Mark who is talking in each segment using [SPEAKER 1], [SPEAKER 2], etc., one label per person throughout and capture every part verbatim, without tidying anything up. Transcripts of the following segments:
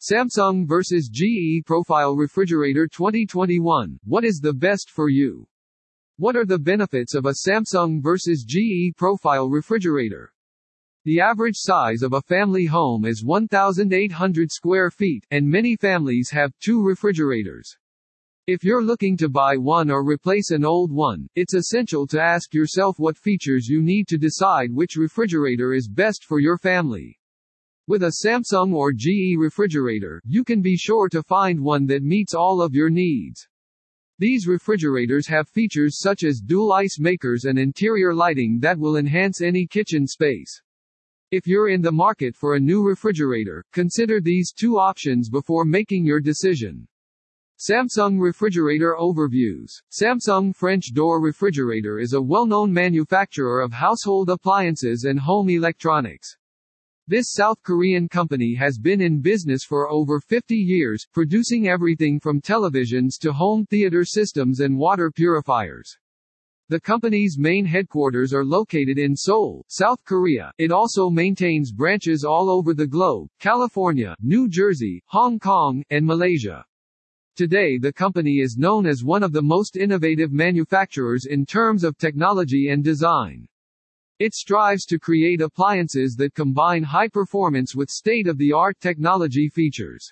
[SPEAKER 1] Samsung versus G E Profile Refrigerator twenty twenty-one. What is the best for you? What are the benefits of a Samsung versus G E Profile refrigerator? The average size of a family home is one thousand eight hundred square feet, and many families have two refrigerators. If you're looking to buy one or replace an old one, it's essential to ask yourself what features you need to decide which refrigerator is best for your family. With a Samsung or G E refrigerator, you can be sure to find one that meets all of your needs. These refrigerators have features such as dual ice makers and interior lighting that will enhance any kitchen space. If you're in the market for a new refrigerator, consider these two options before making your decision. Samsung Refrigerator Overviews. Samsung French Door Refrigerator is a well-known manufacturer of household appliances and home electronics. This South Korean company has been in business for over fifty years, producing everything from televisions to home theater systems and water purifiers. The company's main headquarters are located in Seoul, South Korea. It also maintains branches all over the globe: California, New Jersey, Hong Kong, and Malaysia. Today the company is known as one of the most innovative manufacturers in terms of technology and design. It strives to create appliances that combine high performance with state-of-the-art technology features.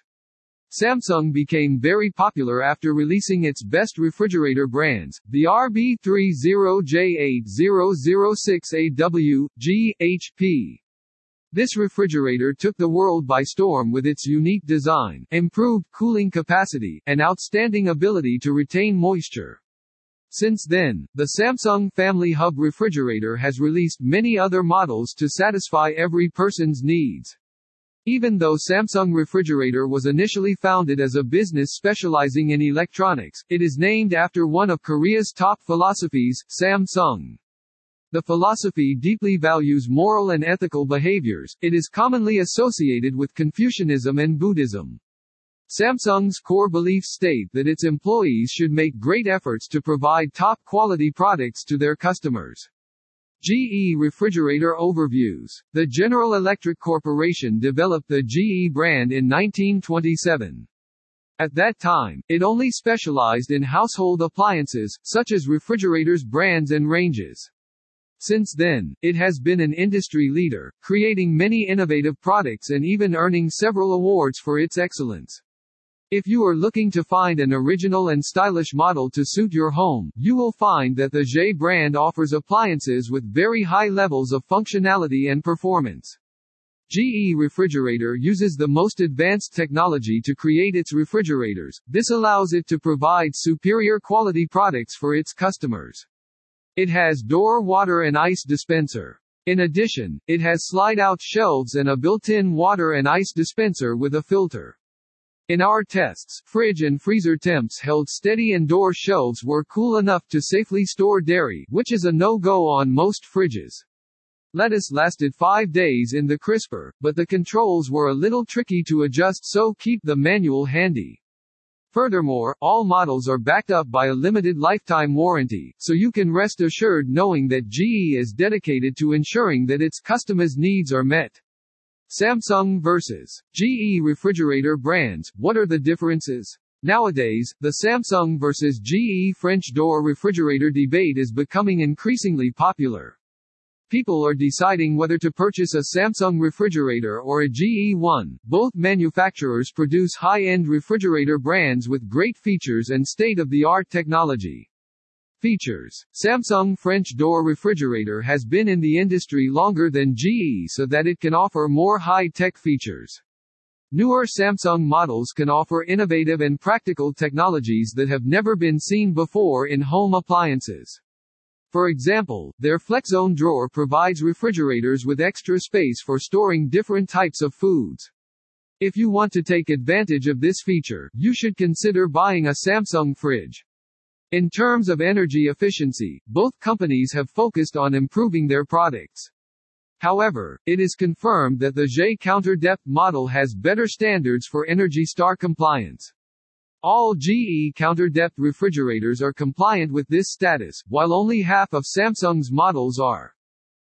[SPEAKER 1] Samsung became very popular after releasing its best refrigerator brands, the R B thirty J eight thousand six A W, G, H P. This refrigerator took the world by storm with its unique design, improved cooling capacity, and outstanding ability to retain moisture. Since then, the Samsung Family Hub refrigerator has released many other models to satisfy every person's needs. Even though Samsung Refrigerator was initially founded as a business specializing in electronics, it is named after one of Korea's top philosophies, Samsung. The philosophy deeply values moral and ethical behaviors. It is commonly associated with Confucianism and Buddhism. Samsung's core beliefs state that its employees should make great efforts to provide top-quality products to their customers. G E Refrigerator Overviews. The General Electric Corporation developed the G E brand in nineteen twenty-seven. At that time, it only specialized in household appliances, such as refrigerators, brands and ranges. Since then, it has been an industry leader, creating many innovative products and even earning several awards for its excellence. If you are looking to find an original and stylish model to suit your home, you will find that the G E brand offers appliances with very high levels of functionality and performance. G E Refrigerator uses the most advanced technology to create its refrigerators. This allows it to provide superior quality products for its customers. It has door water and ice dispenser. In addition, it has slide-out shelves and a built-in water and ice dispenser with a filter. In our tests, fridge and freezer temps held steady and door shelves were cool enough to safely store dairy, which is a no-go on most fridges. Lettuce lasted five days in the crisper, but the controls were a little tricky to adjust, so keep the manual handy. Furthermore, all models are backed up by a limited lifetime warranty, so you can rest assured knowing that G E is dedicated to ensuring that its customers' needs are met. Samsung versus G E refrigerator brands. What are the differences? Nowadays, the Samsung versus G E French door refrigerator debate is becoming increasingly popular. People are deciding whether to purchase a Samsung refrigerator or a G E one. Both manufacturers produce high-end refrigerator brands with great features and state-of-the-art technology. Features. Samsung French door refrigerator has been in the industry longer than G E, so that it can offer more high-tech features. Newer Samsung models can offer innovative and practical technologies that have never been seen before in home appliances. For example, their FlexZone drawer provides refrigerators with extra space for storing different types of foods. If you want to take advantage of this feature, you should consider buying a Samsung fridge. In terms of energy efficiency, both companies have focused on improving their products. However, it is confirmed that the G E Counter Depth model has better standards for Energy Star compliance. All G E Counter Depth refrigerators are compliant with this status, while only half of Samsung's models are.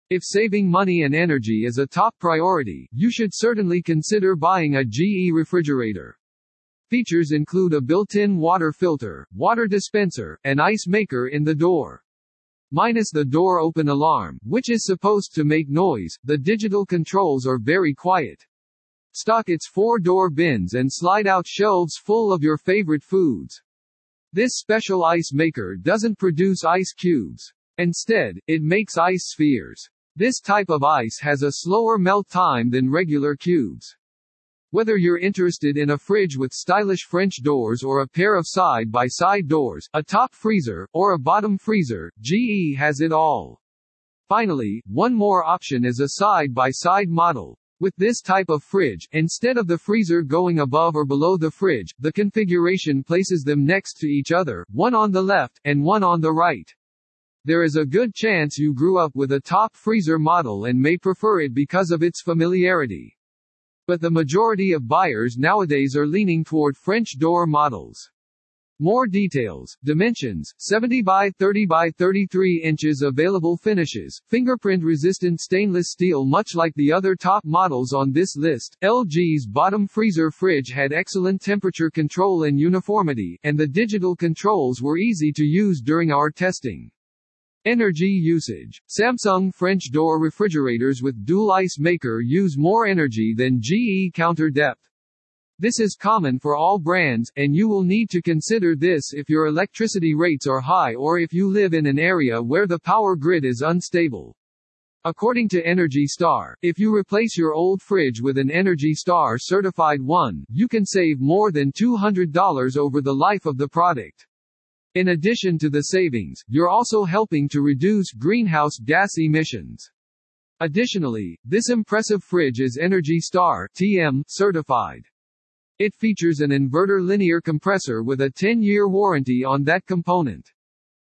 [SPEAKER 1] If saving money and energy is a top priority, you should certainly consider buying a G E refrigerator. Features include a built-in water filter, water dispenser, and ice maker in the door. Minus the door open alarm, which is supposed to make noise, the digital controls are very quiet. Stock its four-door bins and slide-out shelves full of your favorite foods. This special ice maker doesn't produce ice cubes. Instead, it makes ice spheres. This type of ice has a slower melt time than regular cubes. Whether you're interested in a fridge with stylish French doors or a pair of side-by-side doors, a top freezer, or a bottom freezer, G E has it all. Finally, one more option is a side-by-side model. With this type of fridge, instead of the freezer going above or below the fridge, the configuration places them next to each other, one on the left, and one on the right. There is a good chance you grew up with a top freezer model and may prefer it because of its familiarity. But the majority of buyers nowadays are leaning toward French door models. More details, dimensions, seventy by thirty by thirty-three inches, available finishes, fingerprint-resistant stainless steel. Much like the other top models on this list, L G's bottom freezer fridge had excellent temperature control and uniformity, and the digital controls were easy to use during our testing. Energy usage. Samsung French door refrigerators with dual ice maker use more energy than G E counter depth. This is common for all brands, and you will need to consider this if your electricity rates are high or if you live in an area where the power grid is unstable. According to Energy Star, if you replace your old fridge with an Energy Star certified one, you can save more than two hundred dollars over the life of the product. In addition to the savings, you're also helping to reduce greenhouse gas emissions. Additionally, this impressive fridge is Energy Star T M certified. It features an inverter linear compressor with a ten-year warranty on that component.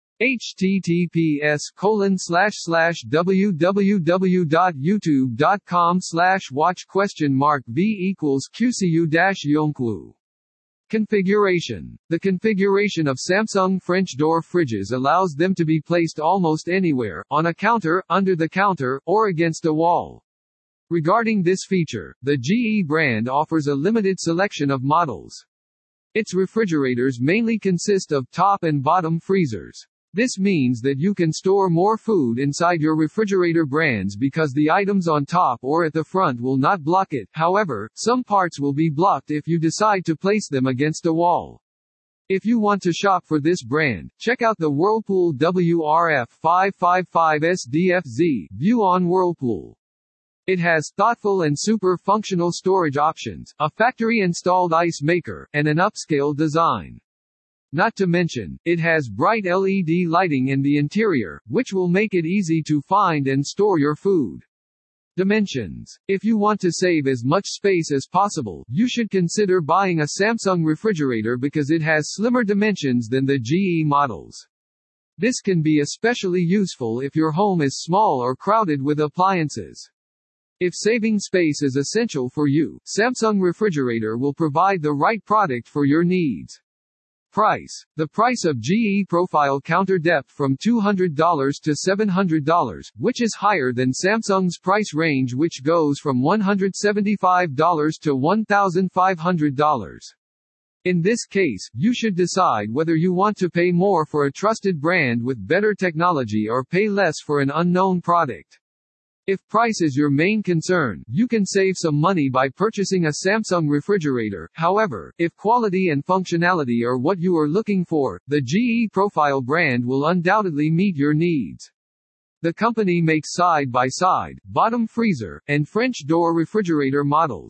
[SPEAKER 1] https colon slash slash www.youtube.com slash watch question mark v equals qcu dash yonkwu. Configuration. The configuration of Samsung French door fridges allows them to be placed almost anywhere, on a counter, under the counter, or against a wall. Regarding this feature, the G E brand offers a limited selection of models. Its refrigerators mainly consist of top and bottom freezers. This means that you can store more food inside your refrigerator brands because the items on top or at the front will not block it. However, some parts will be blocked if you decide to place them against a wall. If you want to shop for this brand, check out the Whirlpool W R F five fifty-five S D F Z View on Whirlpool. It has thoughtful and super functional storage options, a factory-installed ice maker, and an upscale design. Not to mention, it has bright L E D lighting in the interior, which will make it easy to find and store your food. Dimensions. If you want to save as much space as possible, you should consider buying a Samsung refrigerator because it has slimmer dimensions than the G E models. This can be especially useful if your home is small or crowded with appliances. If saving space is essential for you, Samsung refrigerator will provide the right product for your needs. Price. The price of G E Profile counter depth from two hundred dollars to seven hundred dollars, which is higher than Samsung's price range, which goes from one hundred seventy-five dollars to one thousand five hundred dollars. In this case, you should decide whether you want to pay more for a trusted brand with better technology or pay less for an unknown product. If price is your main concern, you can save some money by purchasing a Samsung refrigerator. However, if quality and functionality are what you are looking for, the G E Profile brand will undoubtedly meet your needs. The company makes side-by-side, bottom freezer, and French door refrigerator models.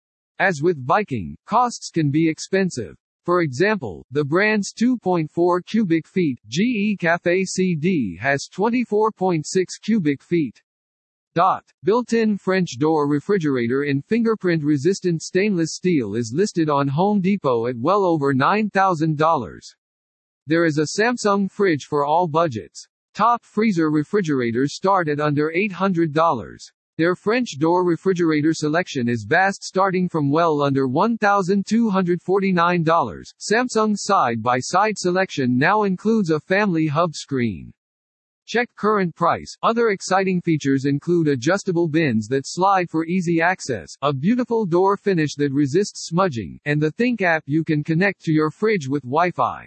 [SPEAKER 1] As with Viking, costs can be expensive. For example, the brand's two point four cubic feet, G E Cafe C D has twenty-four point six cubic feet. Dot. Built-in French door refrigerator in fingerprint-resistant stainless steel is listed on Home Depot at well over nine thousand dollars. There is a Samsung fridge for all budgets. Top freezer refrigerators start at under eight hundred dollars. Their French door refrigerator selection is vast, starting from well under one thousand two hundred forty-nine dollars. Samsung's side-by-side selection now includes a family hub screen. Check current price. Other exciting features include adjustable bins that slide for easy access, a beautiful door finish that resists smudging, and the Think app you can connect to your fridge with Wi-Fi.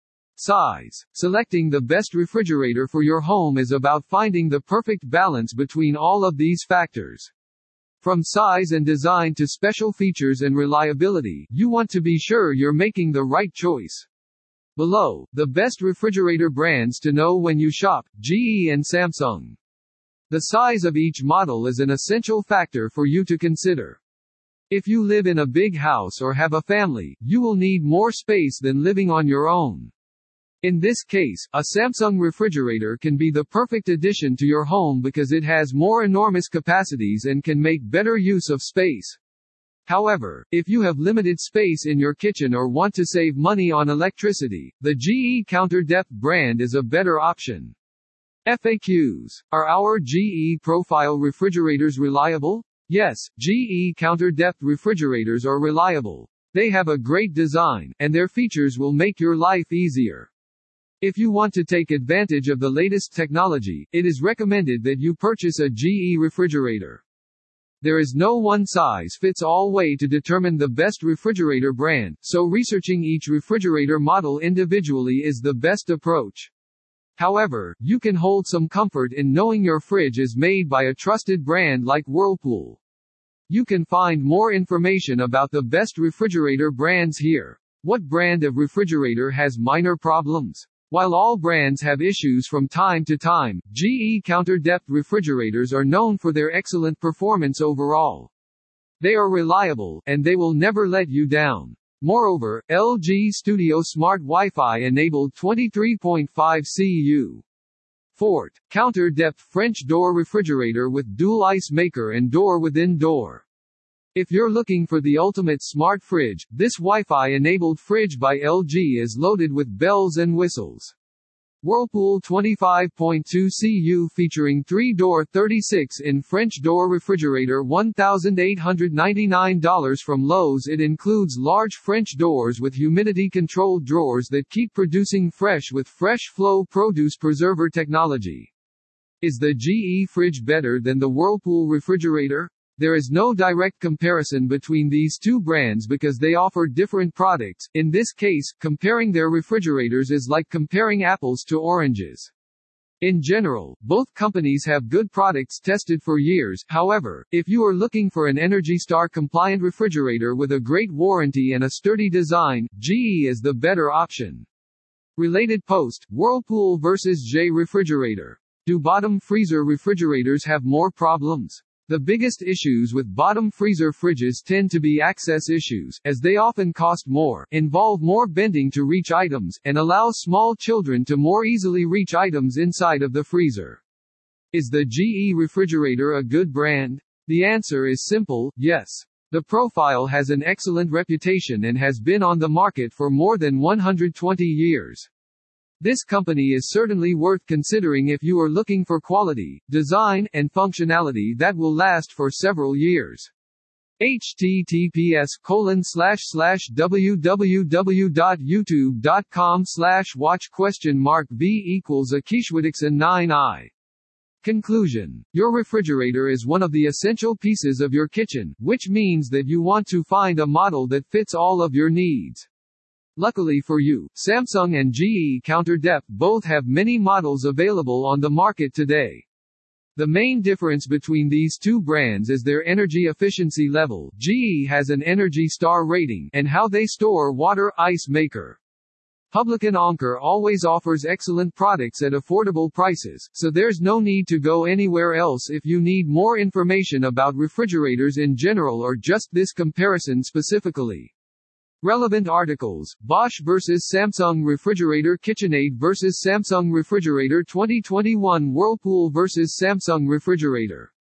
[SPEAKER 1] Size. Selecting the best refrigerator for your home is about finding the perfect balance between all of these factors. From size and design to special features and reliability, you want to be sure you're making the right choice. Below, the best refrigerator brands to know when you shop, G E and Samsung. The size of each model is an essential factor for you to consider. If you live in a big house or have a family, you will need more space than living on your own. In this case, a Samsung refrigerator can be the perfect addition to your home because it has more enormous capacities and can make better use of space. However, if you have limited space in your kitchen or want to save money on electricity, the G E CounterDepth brand is a better option. F A Qs. Are our G E profile refrigerators reliable? Yes, G E CounterDepth refrigerators are reliable. They have a great design, and their features will make your life easier. If you want to take advantage of the latest technology, it is recommended that you purchase a G E refrigerator. There is no one-size-fits-all way to determine the best refrigerator brand, so researching each refrigerator model individually is the best approach. However, you can hold some comfort in knowing your fridge is made by a trusted brand like Whirlpool. You can find more information about the best refrigerator brands here. What brand of refrigerator has minor problems? While all brands have issues from time to time, G E CounterDepth refrigerators are known for their excellent performance overall. They are reliable, and they will never let you down. Moreover, L G Studio Smart Wi-Fi enabled twenty-three point five C U. Fort CounterDepth French door refrigerator with dual ice maker and door within door. If you're looking for the ultimate smart fridge, this Wi-Fi-enabled fridge by L G is loaded with bells and whistles. Whirlpool twenty-five point two C U featuring three door thirty-six inch French door refrigerator one thousand eight hundred ninety-nine dollars from Lowe's. It includes large French doors with humidity-controlled drawers that keep producing fresh with Fresh Flow produce preserver technology. Is the G E fridge better than the Whirlpool refrigerator? There is no direct comparison between these two brands because they offer different products. In this case, comparing their refrigerators is like comparing apples to oranges. In general, both companies have good products tested for years. However, if you are looking for an Energy Star compliant refrigerator with a great warranty and a sturdy design, G E is the better option. Related post: Whirlpool versus J refrigerator. Do bottom freezer refrigerators have more problems? The biggest issues with bottom freezer fridges tend to be access issues, as they often cost more, involve more bending to reach items, and allow small children to more easily reach items inside of the freezer. Is the G E refrigerator a good brand? The answer is simple, yes. The Profile has an excellent reputation and has been on the market for more than one hundred twenty years. This company is certainly worth considering if you are looking for quality, design, and functionality that will last for several years. https colon slash slash www.youtube.com slash watch question mark v equals Akishwadixon nine i. Conclusion. Your refrigerator is one of the essential pieces of your kitchen, which means that you want to find a model that fits all of your needs. Luckily for you, Samsung and G E CounterDepth both have many models available on the market today. The main difference between these two brands is their energy efficiency level. G E has an Energy Star rating, and how they store water ice maker. Publican Anker always offers excellent products at affordable prices, so there's no need to go anywhere else if you need more information about refrigerators in general or just this comparison specifically. Relevant articles: Bosch versus Samsung refrigerator, KitchenAid versus Samsung refrigerator twenty twenty-one, Whirlpool versus Samsung refrigerator.